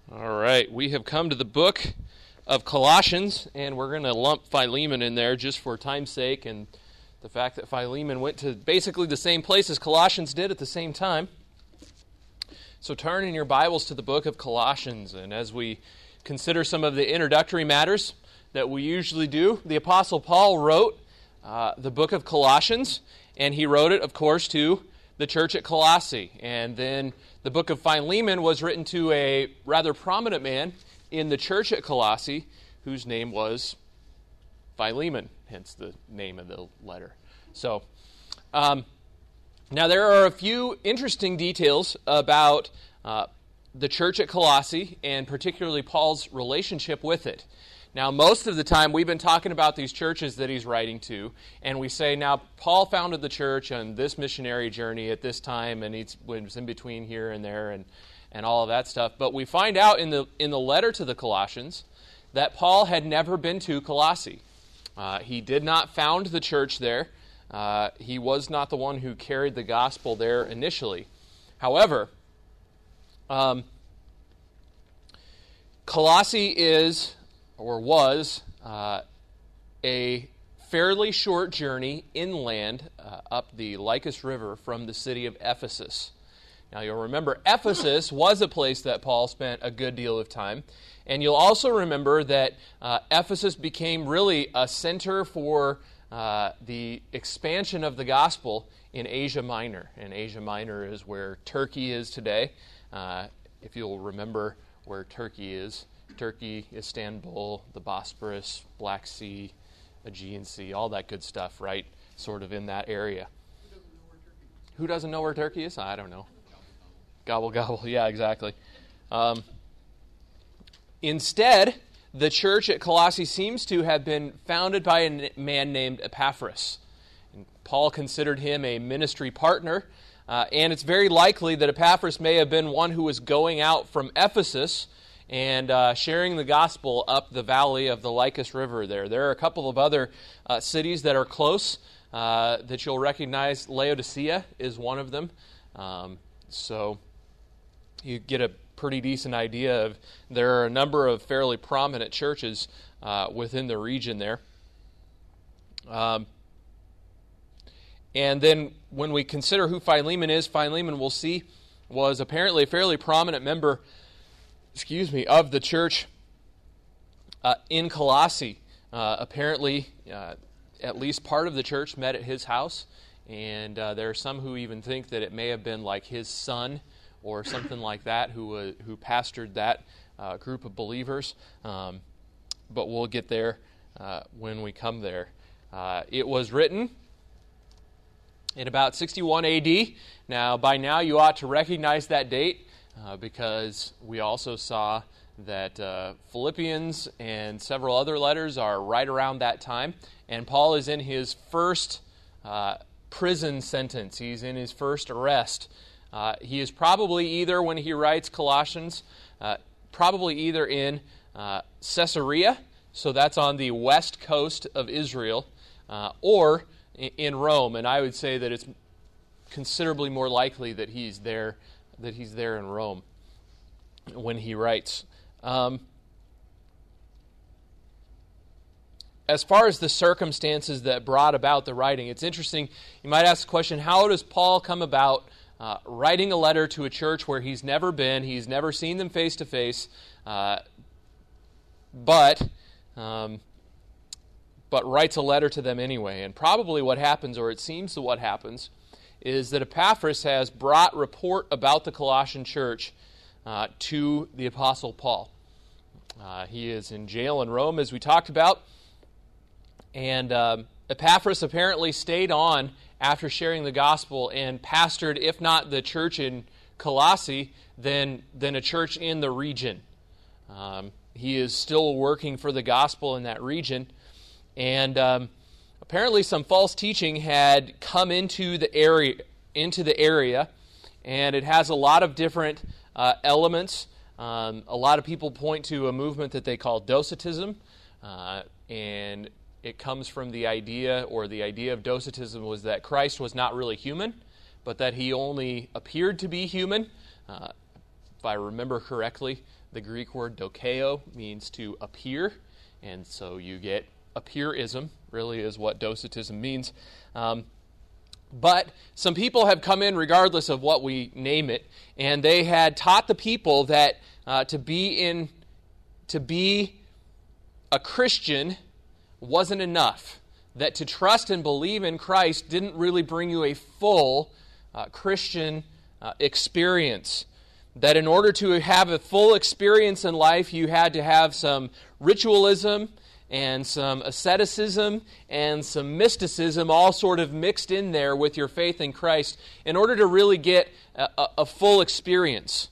All right, we have come to the book of Colossians, and we're going to lump Philemon in there just for time's sake and the fact that Philemon went to basically the same place as Colossians did at the same time. So turn in your Bibles to the book of Colossians, and as we consider some of the introductory matters that we usually do, the Apostle Paul wrote the book of Colossians, and he wrote it, of course, to the church at Colossae. And then the book of Philemon was written to a rather prominent man in the church at Colossae whose name was Philemon, hence the name of the letter. So, now there are a few interesting details about the church at Colossae and particularly Paul's relationship with it. Now, most of the time, we've been talking about these churches that he's writing to, and we say, now, Paul founded the church on this missionary journey at this time, and he was in between here and there, and all of that stuff. But we find out in the letter to the Colossians that Paul had never been to Colossae. He did not found the church there. He was not the one who carried the gospel there initially. However, Colossae is, or was, a fairly short journey inland up the Lycus River from the city of Ephesus. Now you'll remember Ephesus was a place that Paul spent a good deal of time, and you'll also remember that Ephesus became really a center for the expansion of the gospel in Asia Minor, and Asia Minor is where Turkey is today. If you'll remember where Turkey is, Turkey, Istanbul, the Bosporus, Black Sea, Aegean Sea, all that good stuff, right? Sort of in that area. Who doesn't know where Turkey is? I don't know. Gobble, gobble. Yeah, exactly. Instead, the church at Colossae seems to have been founded by a man named Epaphras. And Paul considered him a ministry partner, and it's very likely that Epaphras may have been one who was going out from Ephesus and sharing the gospel up the valley of the Lycus River there. There are a couple of other cities that are close that you'll recognize. Laodicea is one of them. So you get a pretty decent idea of there are a number of fairly prominent churches within the region there. And then when we consider who Philemon is, Philemon, we'll see, was apparently a fairly prominent member of the church in Colossae. Apparently, at least part of the church met at his house, and there are some who even think that it may have been like his son or something like that who pastored that group of believers. But we'll get there when we come there. It was written in about 61 AD. Now, by now, you ought to recognize that date. Because we also saw that Philippians and several other letters are right around that time. And Paul is in his first prison sentence. He's in his first arrest. He is probably either, when he writes Colossians, probably either in Caesarea, so that's on the west coast of Israel, or in Rome. And I would say that it's considerably more likely that he's there in Rome when he writes. As far as the circumstances that brought about the writing, it's interesting. You might ask the question, how does Paul come about writing a letter to a church where he's never been, he's never seen them face to face, but writes a letter to them anyway? And probably what happens, or it seems to what happens, is that Epaphras has brought report about the Colossian church to the Apostle Paul. He is in jail in Rome, as we talked about, and Epaphras apparently stayed on after sharing the gospel and pastored, if not the church in Colossae, then a church in the region. He is still working for the gospel in that region, and apparently some false teaching had come into the area, and it has a lot of different elements. A lot of people point to a movement that they call Docetism, and it comes from the idea of Docetism was that Christ was not really human, but that he only appeared to be human. I remember correctly, the Greek word dokeo means to appear, and so you get appearism, really is what docetism means. But some people have come in, regardless of what we name it, and they had taught the people that to be a Christian wasn't enough. That to trust and believe in Christ didn't really bring you a full Christian experience. That in order to have a full experience in life, you had to have some ritualism and some asceticism and some mysticism all sort of mixed in there with your faith in Christ in order to really get a full experience.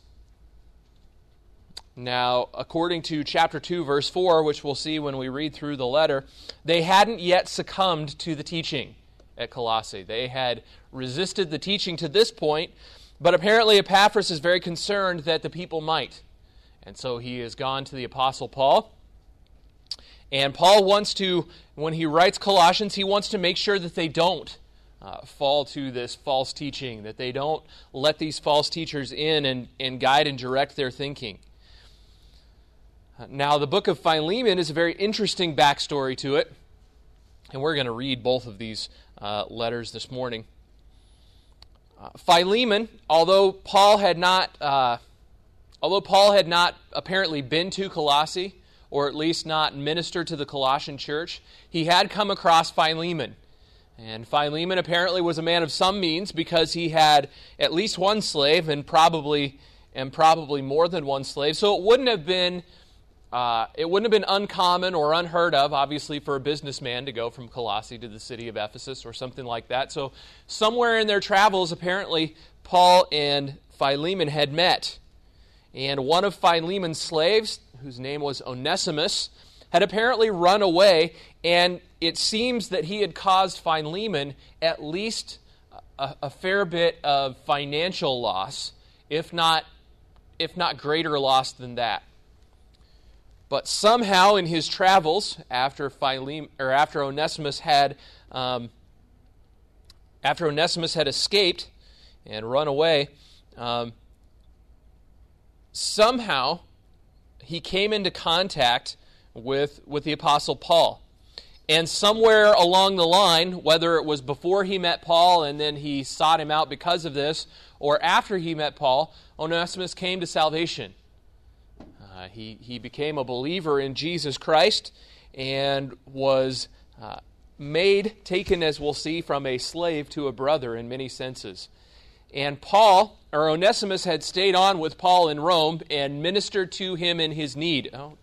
Now, according to chapter 2, verse 4, which we'll see when we read through the letter, they hadn't yet succumbed to the teaching at Colossae. They had resisted the teaching to this point, but apparently Epaphras is very concerned that the people might. And so he has gone to the Apostle Paul. And Paul wants to, when he writes Colossians, he wants to make sure that they don't fall to this false teaching, that they don't let these false teachers in and guide and direct their thinking. Now, the book of Philemon is a very interesting backstory to it, and we're going to read both of these letters this morning. Philemon, although Paul had not apparently been to Colossae, or at least not ministered to the Colossian church, he had come across Philemon. And Philemon apparently was a man of some means because he had at least one slave and probably more than one slave. So it wouldn't have been uncommon or unheard of, obviously, for a businessman to go from Colossae to the city of Ephesus or something like that. So somewhere in their travels, apparently, Paul and Philemon had met. And one of Philemon's slaves, whose name was Onesimus, had apparently run away, and it seems that he had caused Philemon at least a fair bit of financial loss, if not greater loss than that. But somehow in his travels, after Onesimus had escaped and run away, somehow he came into contact with the Apostle Paul. And somewhere along the line, whether it was before he met Paul and then he sought him out because of this, or after he met Paul, Onesimus came to salvation. He became a believer in Jesus Christ and was taken, as we'll see, from a slave to a brother in many senses. And Onesimus had stayed on with Paul in Rome and ministered to him in his need. Oh,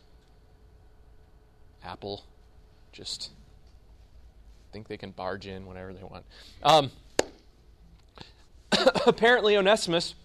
Apple just think they can barge in whenever they want. Apparently Onesimus,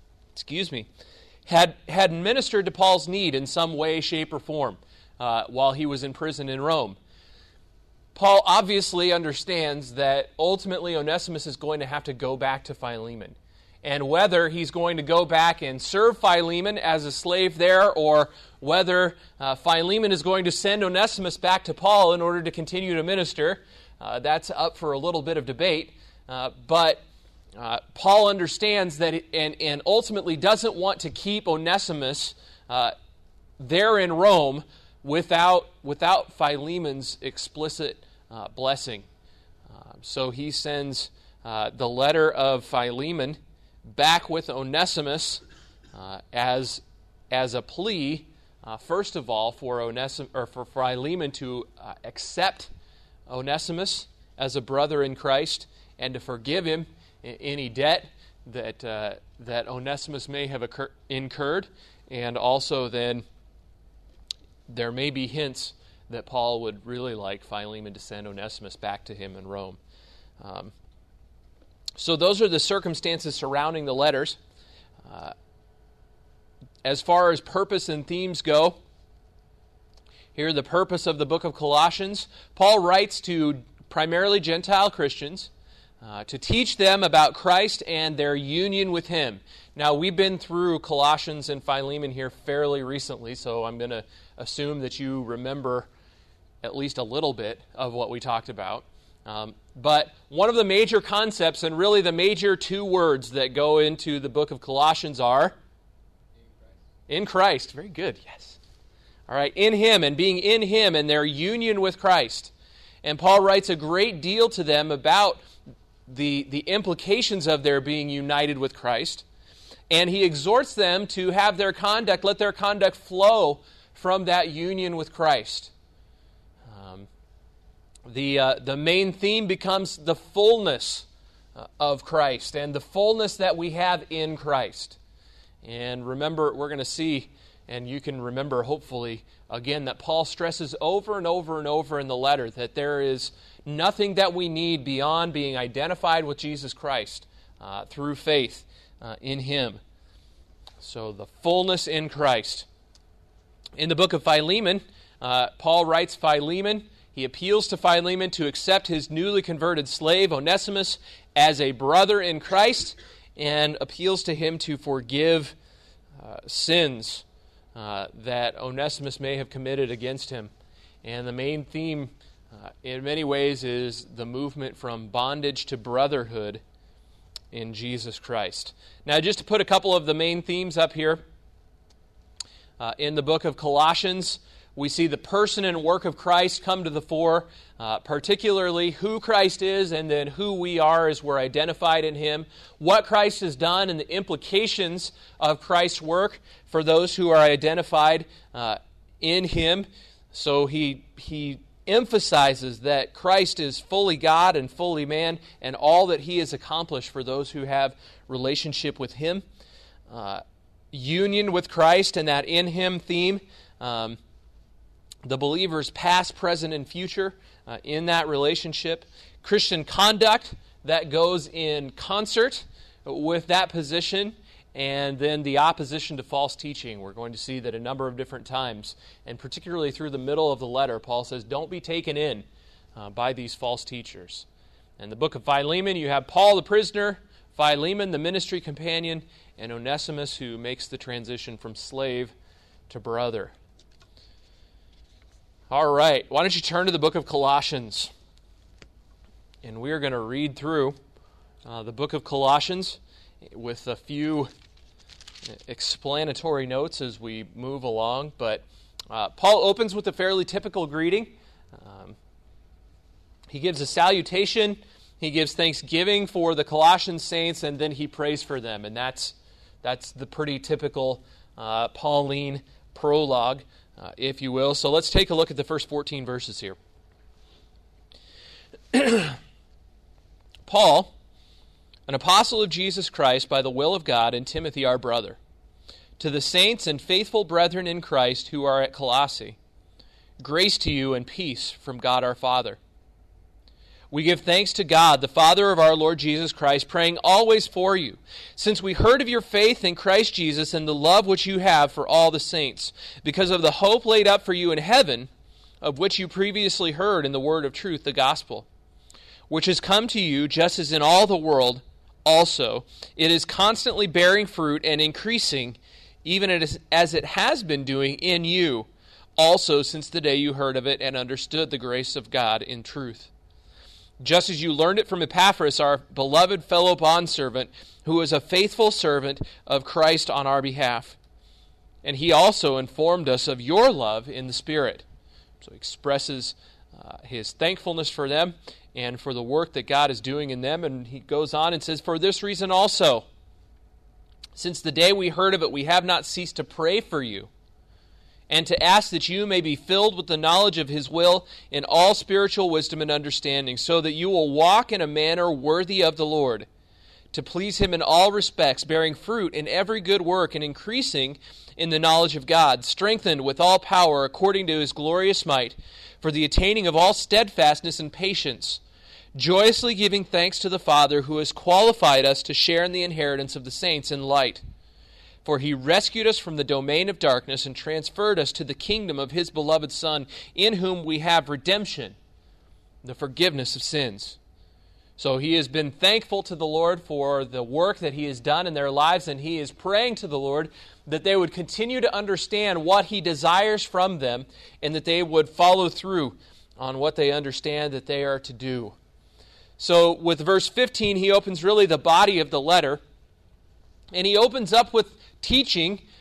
had ministered to Paul's need in some way, shape, or form while he was in prison in Rome. Paul obviously understands that ultimately Onesimus is going to have to go back to Philemon. And whether he's going to go back and serve Philemon as a slave there, or whether Philemon is going to send Onesimus back to Paul in order to continue to minister, that's up for a little bit of debate. But Paul understands that and ultimately doesn't want to keep Onesimus there in Rome without Philemon's explicit blessing. So he sends the letter of Philemon back with Onesimus as a plea, first of all, for Philemon to accept Onesimus as a brother in Christ and to forgive him any debt that Onesimus may have incurred, and also then there may be hints that Paul would really like Philemon to send Onesimus back to him in Rome. So those are the circumstances surrounding the letters. As far as purpose and themes go, here the purpose of the book of Colossians. Paul writes to primarily Gentile Christians to teach them about Christ and their union with Him. Now, we've been through Colossians and Philemon here fairly recently, so I'm going to assume that you remember at least a little bit of what we talked about. But one of the major concepts, and really the major two words that go into the book of Colossians are In Christ. Very good, yes. All right, in Him and being in Him and their union with Christ. And Paul writes a great deal to them about the implications of their being united with Christ. And he exhorts them to have their conduct, let their conduct flow from that union with Christ. The main theme becomes the fullness of Christ and the fullness that we have in Christ. And remember, we're going to see, and you can remember hopefully, again, that Paul stresses over and over and over in the letter that there is nothing that we need beyond being identified with Jesus Christ through faith in Him. So the fullness in Christ. In the book of Philemon, Paul writes Philemon. He appeals to Philemon to accept his newly converted slave, Onesimus, as a brother in Christ, and appeals to him to forgive sins that Onesimus may have committed against him. And the main theme, in many ways, is the movement from bondage to brotherhood in Jesus Christ. Now, just to put a couple of the main themes up here, in the book of Colossians, we see the person and work of Christ come to the fore, particularly who Christ is and then who we are as we're identified in Him, what Christ has done and the implications of Christ's work for those who are identified in Him. So he emphasizes that Christ is fully God and fully man and all that He has accomplished for those who have relationship with Him. Union with Christ and that in Him theme. The believer's past, present, and future in that relationship. Christian conduct that goes in concert with that position. And then the opposition to false teaching. We're going to see that a number of different times, and particularly through the middle of the letter, Paul says, don't be taken in by these false teachers. In the book of Philemon, you have Paul the prisoner, Philemon the ministry companion, and Onesimus who makes the transition from slave to brother. All right, why don't you turn to the book of Colossians? And we are going to read through the book of Colossians with a few explanatory notes as we move along. But Paul opens with a fairly typical greeting. He gives a salutation, he gives thanksgiving for the Colossian saints, and then he prays for them. And that's the pretty typical Pauline prologue, if you will. So let's take a look at the first 14 verses here. Paul, an apostle of Jesus Christ by the will of God, and Timothy our brother, to the saints and faithful brethren in Christ who are at Colossae, grace to you and peace from God our Father. We give thanks to God, the Father of our Lord Jesus Christ, praying always for you, since we heard of your faith in Christ Jesus and the love which you have for all the saints, because of the hope laid up for you in heaven, of which you previously heard in the word of truth, the gospel, which has come to you just as in all the world also. It is constantly bearing fruit and increasing, even as it has been doing in you, also since the day you heard of it and understood the grace of God in truth. Just as you learned it from Epaphras, our beloved fellow bondservant, who is a faithful servant of Christ on our behalf. And he also informed us of your love in the Spirit. So he expresses his thankfulness for them and for the work that God is doing in them. And he goes on and says, for this reason also, since the day we heard of it, we have not ceased to pray for you, and to ask that you may be filled with the knowledge of His will in all spiritual wisdom and understanding, so that you will walk in a manner worthy of the Lord, to please Him in all respects, bearing fruit in every good work and increasing in the knowledge of God, strengthened with all power according to His glorious might, for the attaining of all steadfastness and patience, joyously giving thanks to the Father who has qualified us to share in the inheritance of the saints in light. For He rescued us from the domain of darkness and transferred us to the kingdom of His beloved Son, in whom we have redemption, the forgiveness of sins. So he has been thankful to the Lord for the work that He has done in their lives, and he is praying to the Lord that they would continue to understand what He desires from them, and that they would follow through on what they understand that they are to do. So with verse 15, he opens really the body of the letter, and he opens up with teaching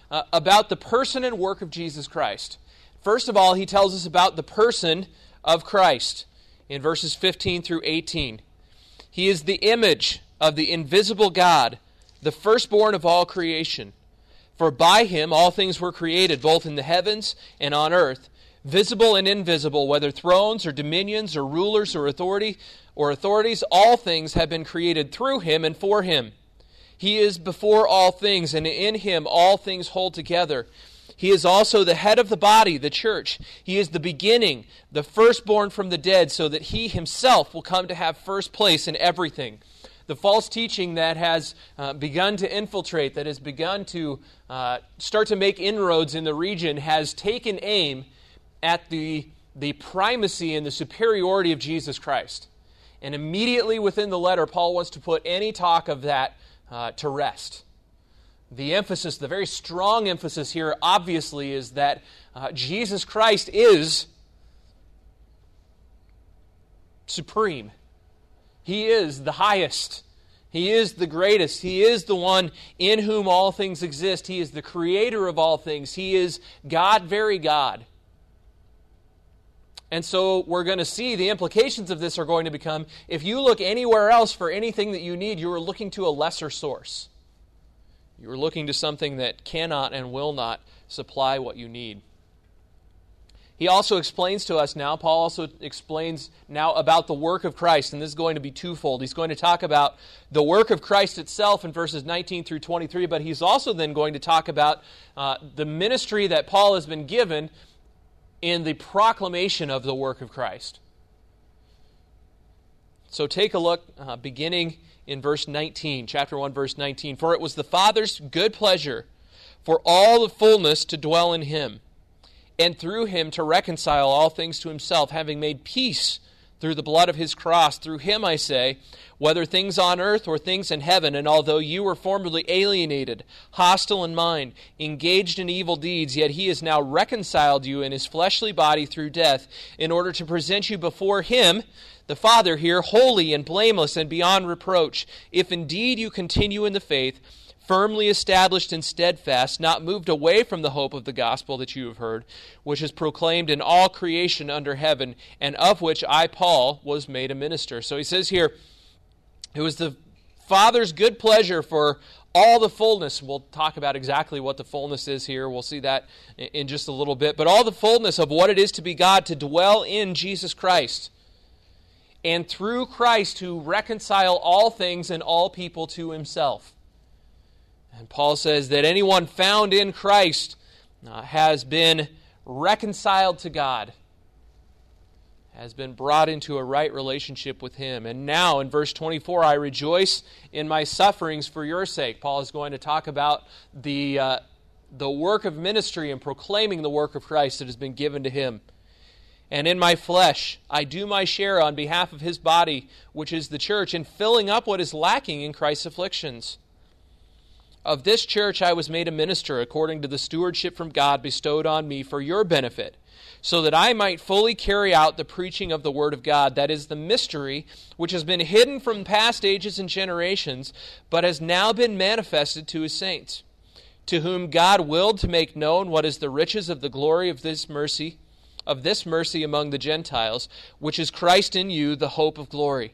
about the person and work of Jesus Christ. First of all, he tells us about the person of Christ in verses 15 through 18. He is the image of the invisible God, the firstborn of all creation. For by him all things were created, both in the heavens and on earth, visible and invisible, whether thrones or dominions or rulers or authorities, all things have been created through him and for him. He is before all things, and in him all things hold together. He is also the head of the body, the church. He is the beginning, the firstborn from the dead, so that he himself will come to have first place in everything. The false teaching that has begun to infiltrate, that has begun to start to make inroads in the region, has taken aim at the primacy and the superiority of Jesus Christ. And immediately within the letter, Paul wants to put any talk of that to rest. The emphasis, the very strong emphasis here, obviously, is that Jesus Christ is supreme. He is the highest. He is the greatest. He is the one in whom all things exist. He is the creator of all things. He is God, very God. And so we're going to see the implications of this are going to become, if you look anywhere else for anything that you need, you are looking to a lesser source. You are looking to something that cannot and will not supply what you need. He also explains to us now, Paul also explains now about the work of Christ, and this is going to be twofold. He's going to talk about the work of Christ itself in verses 19 through 23, but he's also then going to talk about the ministry that Paul has been given in the proclamation of the work of Christ. So take a look, beginning in verse 19, chapter 1, verse 19. For it was the Father's good pleasure for all the fullness to dwell in him, and through him to reconcile all things to himself, having made peace through the blood of his cross. Through him, I say, whether things on earth or things in heaven, and although you were formerly alienated, hostile in mind, engaged in evil deeds, yet he has now reconciled you in his fleshly body through death, in order to present you before him, the Father here, holy and blameless and beyond reproach, if indeed you continue in the faith, firmly established and steadfast, not moved away from the hope of the gospel that you have heard, which is proclaimed in all creation under heaven, and of which I, Paul, was made a minister. So he says here, it was the Father's good pleasure for all the fullness. We'll talk about exactly what the fullness is here. We'll see that in just a little bit. But all the fullness of what it is to be God, to dwell in Jesus Christ, and through Christ to reconcile all things and all people to himself. And Paul says that anyone found in Christ has been reconciled to God, has been brought into a right relationship with him. And now in verse 24, I rejoice in my sufferings for your sake. Paul is going to talk about the work of ministry and proclaiming the work of Christ that has been given to him. And in my flesh, I do my share on behalf of his body, which is the church, in filling up what is lacking in Christ's afflictions. Of this church I was made a minister according to the stewardship from God bestowed on me for your benefit, so that I might fully carry out the preaching of the word of God, that is the mystery which has been hidden from past ages and generations, but has now been manifested to his saints, to whom God willed to make known what is the riches of the glory of this mercy among the Gentiles, which is Christ in you, the hope of glory.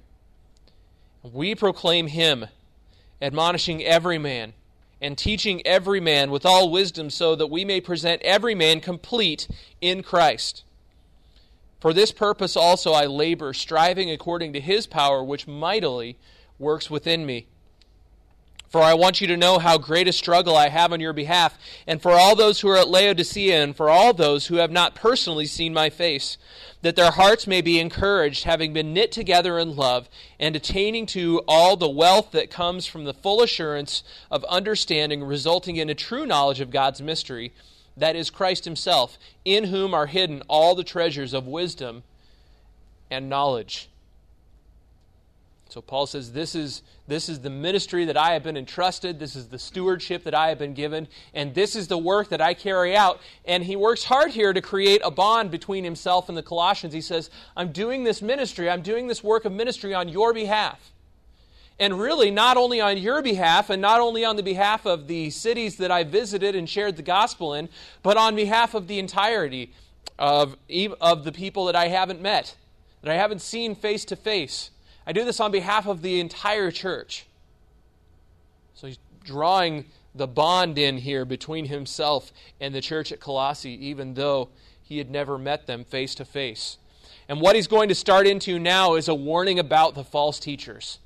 We proclaim him, admonishing every man, and teaching every man with all wisdom, so that we may present every man complete in Christ. For this purpose also I labor, striving according to his power, which mightily works within me. For I want you to know how great a struggle I have on your behalf, and for all those who are at Laodicea, and for all those who have not personally seen my face, that their hearts may be encouraged, having been knit together in love, and attaining to all the wealth that comes from the full assurance of understanding, resulting in a true knowledge of God's mystery, that is Christ himself, in whom are hidden all the treasures of wisdom and knowledge. So Paul says, this is the ministry that I have been entrusted. This is the stewardship that I have been given. And this is the work that I carry out. And he works hard here to create a bond between himself and the Colossians. He says, I'm doing this ministry. I'm doing this work of ministry on your behalf. And really, not only on your behalf and not only on the behalf of the cities that I visited and shared the gospel in, but on behalf of the entirety of the people that I haven't met, that I haven't seen face to face. I do this on behalf of the entire church. So he's drawing the bond in here between himself and the church at Colossae, even though he had never met them face to face. And what he's going to start into now is a warning about the false teachers.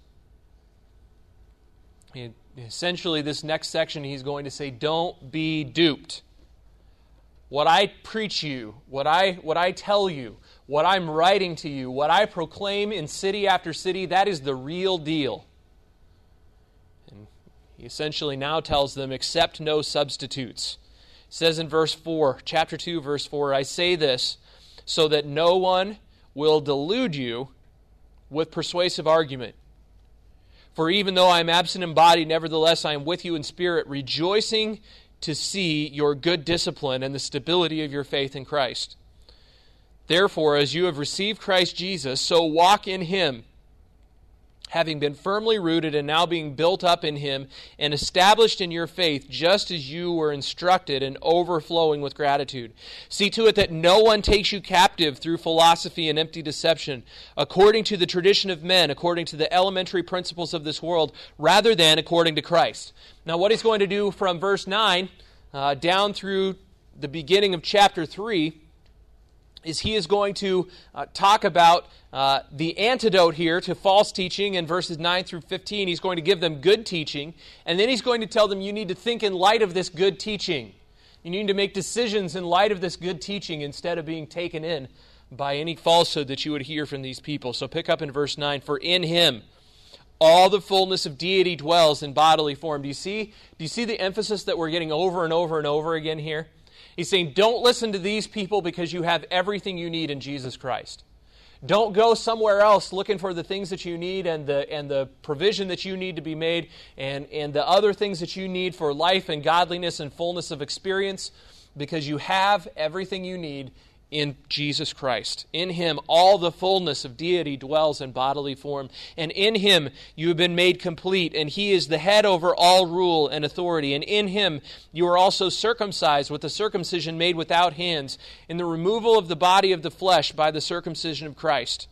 Essentially, this next section, he's going to say, don't be duped. What I preach you, what I tell you, what I'm writing to you, what I proclaim in city after city, that is the real deal. And he essentially now tells them, accept no substitutes. It says in verse 4, chapter 2, verse 4, I say this so that no one will delude you with persuasive argument. For even though I am absent in body, nevertheless I am with you in spirit, rejoicing to see your good discipline and the stability of your faith in Christ. Therefore, as you have received Christ Jesus, so walk in him, having been firmly rooted and now being built up in him and established in your faith, just as you were instructed and overflowing with gratitude. See to it that no one takes you captive through philosophy and empty deception, according to the tradition of men, according to the elementary principles of this world, rather than according to Christ. Now, what he's going to do from verse 9 down through the beginning of chapter 3 is he is going to talk about the antidote here to false teaching in verses 9 through 15. He's going to give them good teaching, and then he's going to tell them you need to think in light of this good teaching. You need to make decisions in light of this good teaching instead of being taken in by any falsehood that you would hear from these people. So pick up in verse 9, for in him all the fullness of deity dwells in bodily form. Do you see the emphasis that we're getting over and over and over again here? He's saying, don't listen to these people because you have everything you need in Jesus Christ. Don't go somewhere else looking for the things that you need and the provision that you need to be made and the other things that you need for life and godliness and fullness of experience, because you have everything you need in Jesus Christ. In him all the fullness of deity dwells in bodily form, and in him you have been made complete, and he is the head over all rule and authority. And in him you are also circumcised with the circumcision made without hands, in the removal of the body of the flesh by the circumcision of Christ,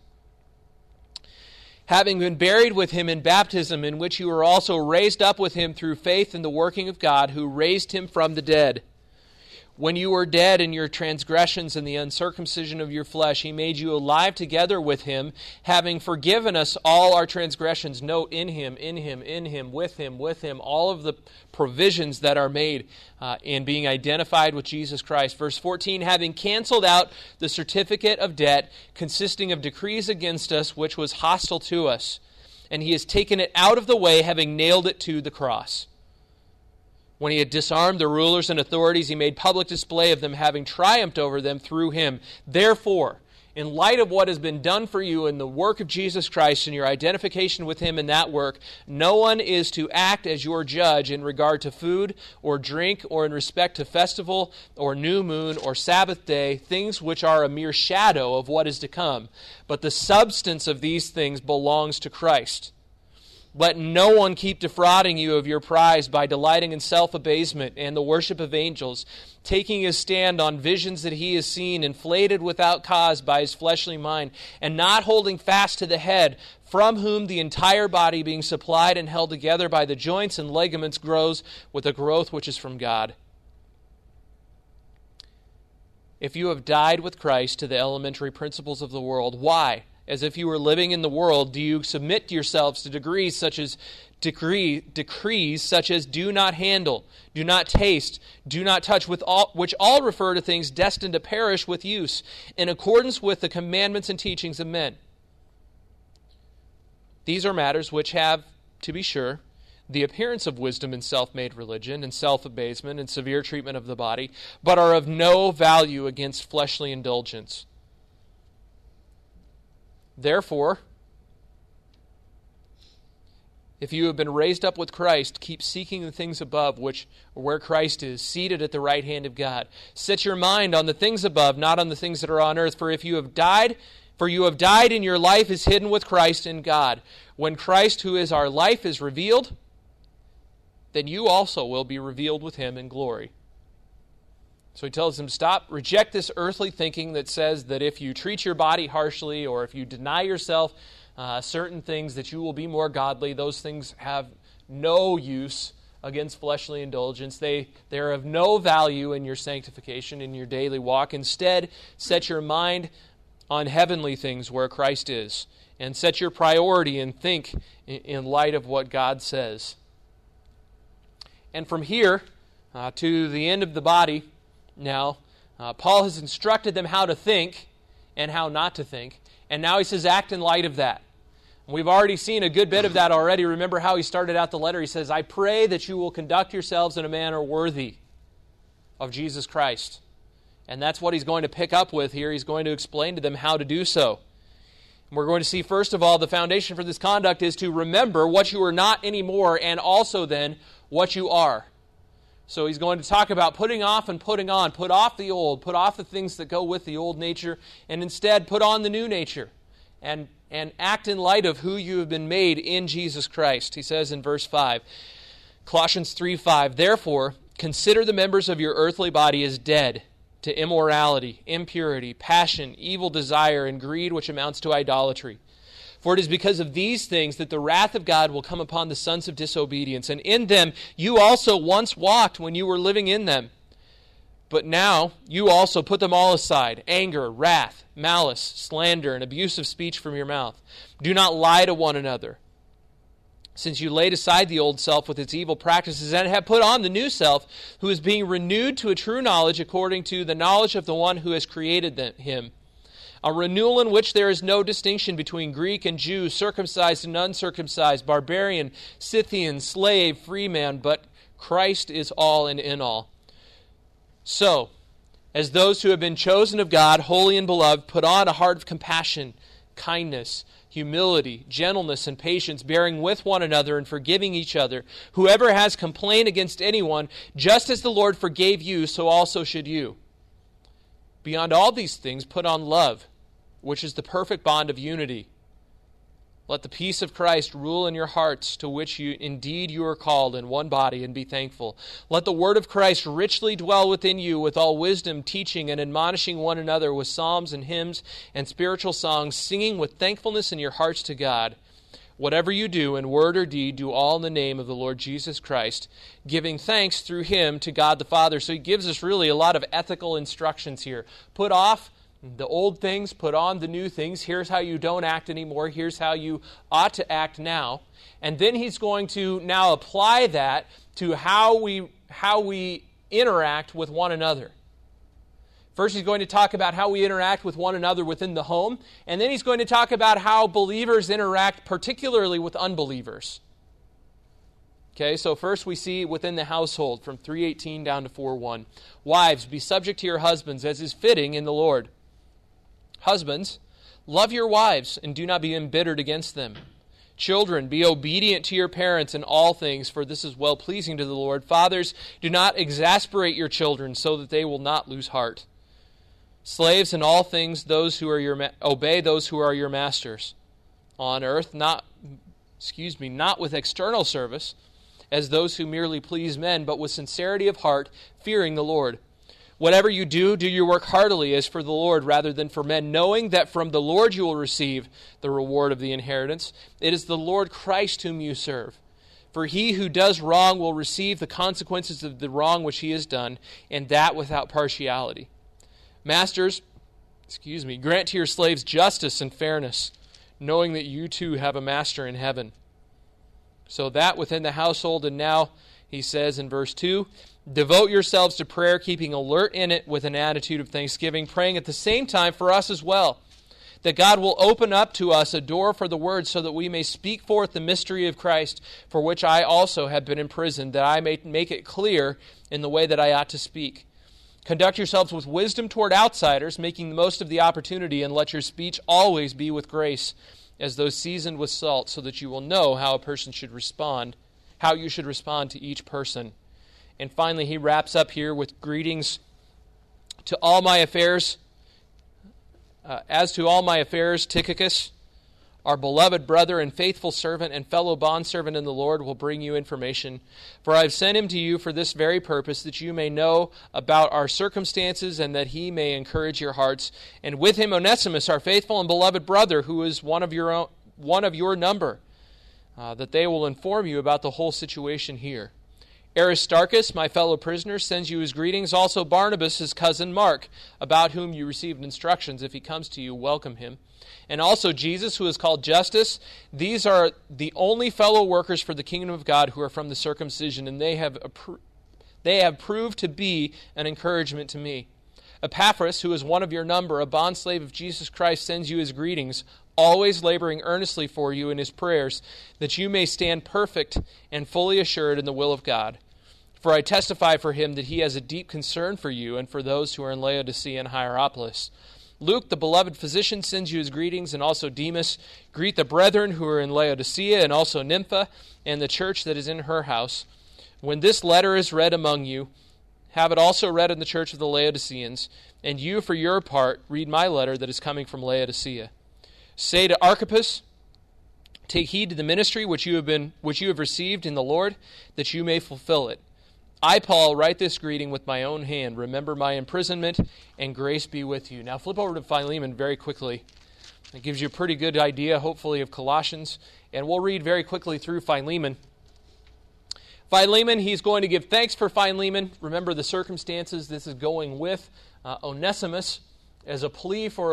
having been buried with him in baptism, in which you were also raised up with him through faith in the working of God, who raised him from the dead. When you were dead in your transgressions and the uncircumcision of your flesh, he made you alive together with him, having forgiven us all our transgressions. Note, in him, with him, all of the provisions that are made in being identified with Jesus Christ. Verse 14, having canceled out the certificate of debt consisting of decrees against us, which was hostile to us, and he has taken it out of the way, having nailed it to the cross. When he had disarmed the rulers and authorities, he made public display of them, having triumphed over them through him. Therefore, in light of what has been done for you in the work of Jesus Christ and your identification with him in that work, no one is to act as your judge in regard to food or drink or in respect to festival or new moon or Sabbath day, things which are a mere shadow of what is to come. But the substance of these things belongs to Christ. Let no one keep defrauding you of your prize by delighting in self-abasement and the worship of angels, taking his stand on visions that he has seen, inflated without cause by his fleshly mind, and not holding fast to the head, from whom the entire body, being supplied and held together by the joints and ligaments, grows with a growth which is from God. If you have died with Christ to the elementary principles of the world, why, as if you were living in the world, do you submit yourselves to decrees such as do not handle, do not taste, do not touch, which all refer to things destined to perish with use, in accordance with the commandments and teachings of men? These are matters which have, to be sure, the appearance of wisdom in self-made religion and self-abasement and severe treatment of the body, but are of no value against fleshly indulgence. Therefore, if you have been raised up with Christ, keep seeking the things above, where Christ is, seated at the right hand of God. Set your mind on the things above, not on the things that are on earth. For if you have died, For you have died, and your life is hidden with Christ in God. When Christ, who is our life, is revealed, then you also will be revealed with him in glory. So he tells them, stop, reject this earthly thinking that says that if you treat your body harshly or if you deny yourself certain things that you will be more godly. Those things have no use against fleshly indulgence. They're of no value in your sanctification, in your daily walk. Instead, set your mind on heavenly things where Christ is, and set your priority and think in light of what God says. And from here to the end of the body, now, Paul has instructed them how to think and how not to think. And now he says, act in light of that. And we've already seen a good bit of that already. Remember how he started out the letter. He says, I pray that you will conduct yourselves in a manner worthy of Jesus Christ. And that's what he's going to pick up with here. He's going to explain to them how to do so. And we're going to see, first of all, the foundation for this conduct is to remember what you are not anymore, and also then what you are. So he's going to talk about putting off and putting on. Put off the old. Put off the things that go with the old nature. And instead put on the new nature. And act in light of who you have been made in Jesus Christ. He says in verse 5, Colossians 3:5, therefore, consider the members of your earthly body as dead to immorality, impurity, passion, evil desire, and greed, which amounts to idolatry. For it is because of these things that the wrath of God will come upon the sons of disobedience. And in them you also once walked when you were living in them. But now you also put them all aside: anger, wrath, malice, slander, and abusive speech from your mouth. Do not lie to one another, since you laid aside the old self with its evil practices and have put on the new self, who is being renewed to a true knowledge according to the knowledge of the one who has created him. A renewal in which there is no distinction between Greek and Jew, circumcised and uncircumcised, barbarian, Scythian, slave, free man, but Christ is all and in all. So, as those who have been chosen of God, holy and beloved, put on a heart of compassion, kindness, humility, gentleness, and patience, bearing with one another and forgiving each other. Whoever has complained against anyone, just as the Lord forgave you, so also should you. Beyond all these things, put on love, which is the perfect bond of unity. Let the peace of Christ rule in your hearts, to which indeed you are called in one body, and be thankful. Let the word of Christ richly dwell within you, with all wisdom, teaching and admonishing one another with psalms and hymns and spiritual songs, singing with thankfulness in your hearts to God. Whatever you do, in word or deed, do all in the name of the Lord Jesus Christ, giving thanks through him to God the Father. So he gives us really a lot of ethical instructions here. Put off the old things, put on the new things. Here's how you don't act anymore. Here's how you ought to act now. And then he's going to now apply that to how we interact with one another. First, he's going to talk about how we interact with one another within the home, and then he's going to talk about how believers interact particularly with unbelievers. Okay, so first we see within the household from 3:18 down to 4:1. Wives, be subject to your husbands as is fitting in the Lord. Husbands, love your wives and do not be embittered against them. Children, be obedient to your parents in all things, for this is well-pleasing to the Lord. Fathers, do not exasperate your children so that they will not lose heart. Slaves, in all things, obey those who are your masters on earth, not with external service, as those who merely please men, but with sincerity of heart, fearing the Lord. Whatever you do, do your work heartily as for the Lord rather than for men, knowing that from the Lord you will receive the reward of the inheritance. It is the Lord Christ whom you serve. For he who does wrong will receive the consequences of the wrong which he has done, and that without partiality. Masters, grant to your slaves justice and fairness, knowing that you too have a master in heaven. So that within the household, and now he says in verse 2, devote yourselves to prayer, keeping alert in it with an attitude of thanksgiving, praying at the same time for us as well, that God will open up to us a door for the word so that we may speak forth the mystery of Christ, for which I also have been imprisoned, that I may make it clear in the way that I ought to speak. Conduct yourselves with wisdom toward outsiders, making the most of the opportunity, and let your speech always be with grace, as though seasoned with salt, so that you will know how a person should respond, how you should respond to each person. And finally, he wraps up here with greetings to all my affairs. As to all my affairs, Tychicus, our beloved brother and faithful servant and fellow bondservant in the Lord, will bring you information. For I have sent him to you for this very purpose, that you may know about our circumstances and that he may encourage your hearts. And with him Onesimus, our faithful and beloved brother, who is one of your number, that they will inform you about the whole situation here. Aristarchus, my fellow prisoner, sends you his greetings. Also Barnabas, his cousin Mark, about whom you received instructions. If he comes to you, welcome him. And also Jesus, who is called Justus. These are the only fellow workers for the kingdom of God who are from the circumcision, and they have proved to be an encouragement to me. Epaphras, who is one of your number, a bondslave of Jesus Christ, sends you his greetings, always laboring earnestly for you in his prayers, that you may stand perfect and fully assured in the will of God. For I testify for him that he has a deep concern for you and for those who are in Laodicea and Hierapolis. Luke, the beloved physician, sends you his greetings, and also Demas. Greet the brethren who are in Laodicea, and also Nympha, and the church that is in her house. When this letter is read among you, have it also read in the church of the Laodiceans, and you, for your part, read my letter that is coming from Laodicea. Say to Archippus, take heed to the ministry which you have received in the Lord, that you may fulfill it. I, Paul, write this greeting with my own hand. Remember my imprisonment, and grace be with you. Now flip over to Philemon very quickly. It gives you a pretty good idea, hopefully, of Colossians. And we'll read very quickly through Philemon. Philemon, he's going to give thanks for Philemon. Remember the circumstances. This is going with Onesimus as a plea for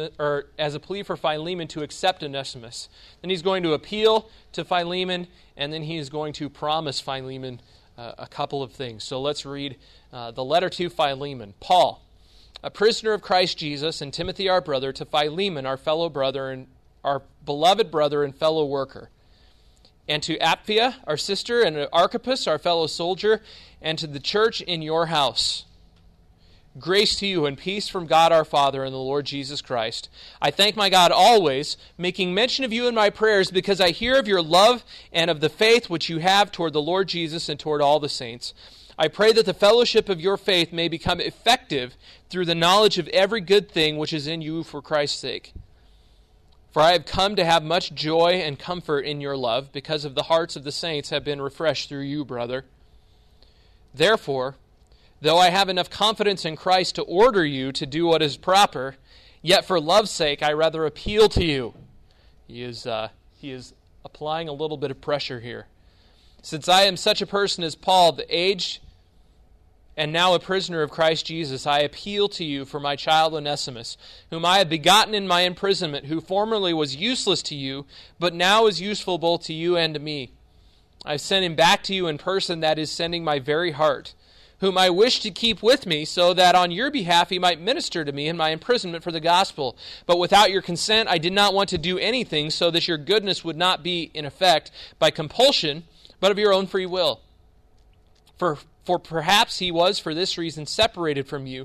Philemon to accept Onesimus. Then he's going to appeal to Philemon, and then he is going to promise Philemon a couple of things. So let's read the letter to Philemon. Paul, a prisoner of Christ Jesus, and Timothy our brother, to Philemon, our fellow brother and our beloved brother and fellow worker, and to Apphia, our sister, and to Archippus, our fellow soldier, and to the church in your house. Grace to you and peace from God our Father and the Lord Jesus Christ. I thank my God always, making mention of you in my prayers, because I hear of your love and of the faith which you have toward the Lord Jesus and toward all the saints. I pray that the fellowship of your faith may become effective through the knowledge of every good thing which is in you for Christ's sake. For I have come to have much joy and comfort in your love, because of the hearts of the saints have been refreshed through you, brother. Therefore, though I have enough confidence in Christ to order you to do what is proper, yet for love's sake I rather appeal to you. He is applying a little bit of pressure here. Since I am such a person as Paul, the aged and now a prisoner of Christ Jesus, I appeal to you for my child Onesimus, whom I have begotten in my imprisonment, who formerly was useless to you, but now is useful both to you and to me. I have sent him back to you in person, that is, sending my very heart, whom I wish to keep with me, so that on your behalf he might minister to me in my imprisonment for the gospel. But without your consent I did not want to do anything, so that your goodness would not be, in effect, by compulsion, but of your own free will. For perhaps he was for this reason separated from you,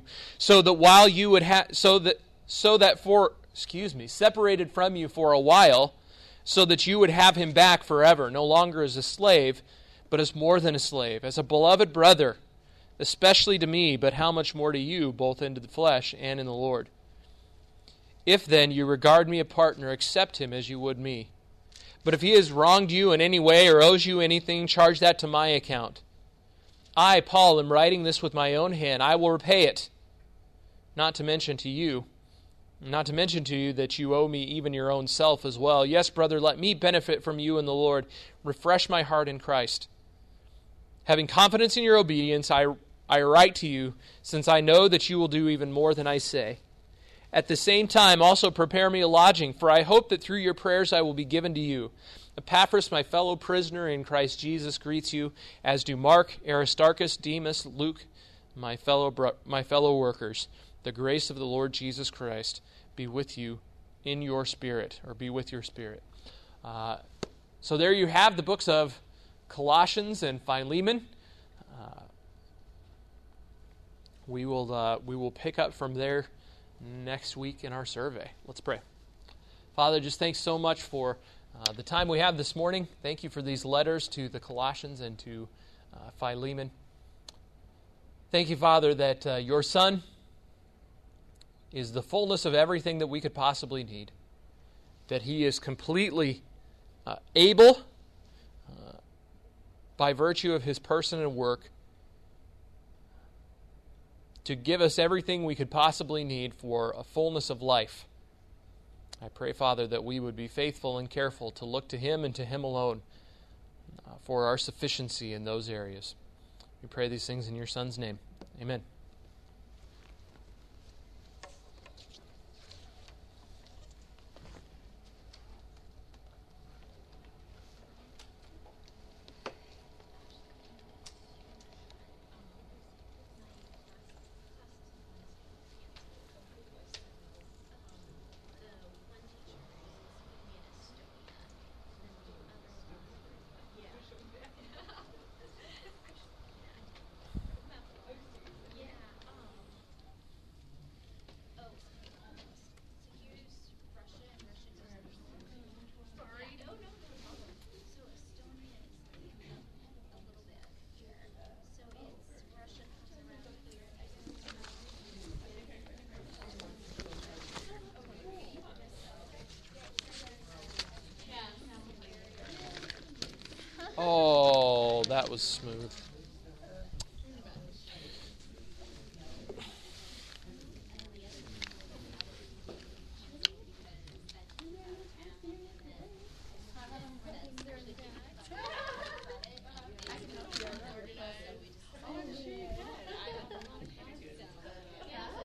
separated from you for a while, so that you would have him back forever, no longer as a slave, but as more than a slave, as a beloved brother, especially to me, but how much more to you, both in the flesh and in the Lord. If then you regard me a partner, accept him as you would me. But if he has wronged you in any way or owes you anything, charge that to my account. I, Paul, am writing this with my own hand. I will repay it. Not to mention to you that you owe me even your own self as well. Yes, brother, let me benefit from you in the Lord. Refresh my heart in Christ. Having confidence in your obedience, I write to you, since I know that you will do even more than I say. At the same time, also prepare me a lodging, for I hope that through your prayers I will be given to you. Epaphras, my fellow prisoner in Christ Jesus, greets you, as do Mark, Aristarchus, Demas, Luke, my fellow workers. The grace of the Lord Jesus Christ be with you in your spirit, or be with your spirit. So there you have the books of Colossians and Philemon. We will pick up from there next week in our survey. Let's pray. Father, just thanks so much for the time we have this morning. Thank you for these letters to the Colossians and to Philemon. Thank you, Father, that your Son is the fullness of everything that we could possibly need, that He is completely able, by virtue of His person and work, to give us everything we could possibly need for a fullness of life. I pray, Father, that we would be faithful and careful to look to Him and to Him alone for our sufficiency in those areas. We pray these things in your Son's name. Amen. Oh, that was smooth.